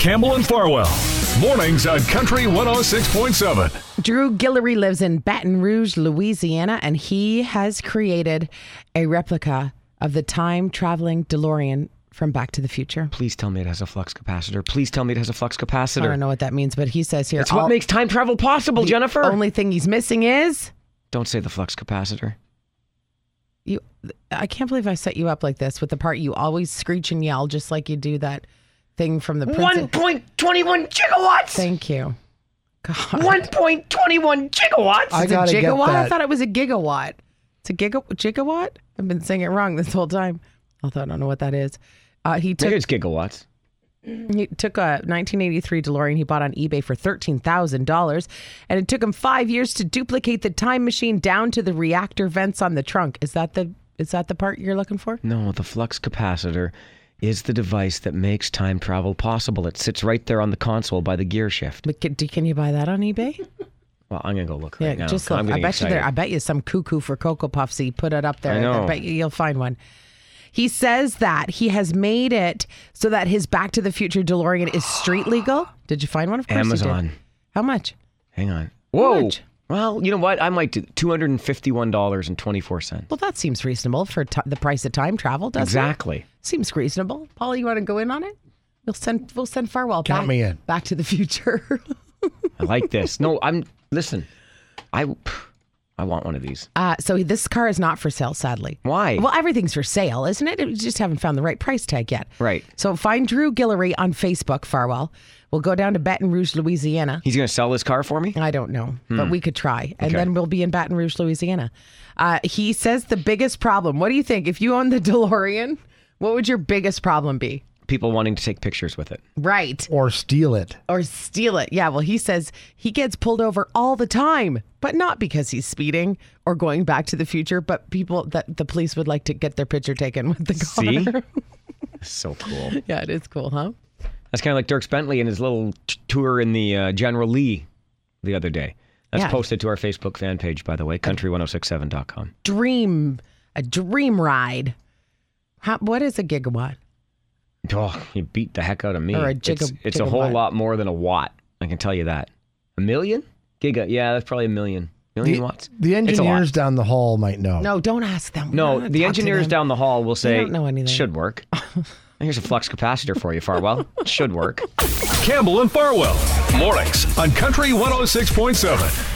Campbell and Farwell. Mornings on Country 106.7. Drew Guillory lives in Baton Rouge, Louisiana, and he has created a replica of the time-traveling DeLorean from Back to the Future. Please tell me it has a flux capacitor. Please tell me it has a flux capacitor. I don't know what that means, but he says here... It's what makes time travel possible, Jennifer. The only thing he's missing is... Don't say the flux capacitor. I can't believe I set you up like this with the part you always screech and yell, just like you do that thing from the Princess. 1.21 gigawatts! Thank you. God. 1.21 gigawatts? It's a gigawatt? I thought it was a gigawatt. It's a gigawatt? I've been saying it wrong this whole time. Although I don't know what that is. Maybe it's gigawatts. He took a 1983 DeLorean he bought on eBay for $13,000, and it took him 5 years to duplicate the time machine down to the reactor vents on the trunk. Is that the part you're looking for? No, the flux capacitor is the device that makes time travel possible. It sits right there on the console by the gear shift. But can you buy that on eBay? Well, I'm going to go look right now. Just look. I bet you some cuckoo for Cocoa Puffs. He put it up there. I know. I bet you'll find one. He says that he has made it so that his Back to the Future DeLorean is street legal. Did you find one? Of course Amazon. You did. How much? Hang on. Whoa. How much? Well, you know what? I might do $251.24. Well, that seems reasonable for the price of time travel, doesn't it? Exactly. Seems reasonable. Paul, you want to go in on it? We'll send Farwell Count me in. Back to the Future. I like this. No, listen. I want one of these. So this car is not for sale, sadly. Why? Well, everything's for sale, isn't it? We just haven't found the right price tag yet. Right. So find Drew Guillory on Facebook, Farwell. We'll go down to Baton Rouge, Louisiana. He's going to sell this car for me? I don't know, but we could try. And Okay. then we'll be in Baton Rouge, Louisiana. He says the biggest problem. What do you think? If you own the DeLorean, what would your biggest problem be? People wanting to take pictures with it. Right. Or steal it. Yeah, well, he says he gets pulled over all the time, but not because he's speeding or going back to the future, but people that the police would like to get their picture taken with the car. See? So cool. Yeah, it is cool, huh? That's kind of like Dierks Bentley and his little tour in the General Lee the other day. That's posted to our Facebook fan page, by the way, country1067.com. A dream ride. What is a gigawatt? Oh, you beat the heck out of me. Or a it's a whole lot more than a watt. I can tell you that. A million? Yeah, that's probably a million. Million watts? The engineers down the hall might know. No, don't ask them. No, the engineers down the hall will say, don't know anything. Should work. Here's a flux capacitor for you, Farwell. Should work. Campbell and Farwell. Mornings on Country 106.7.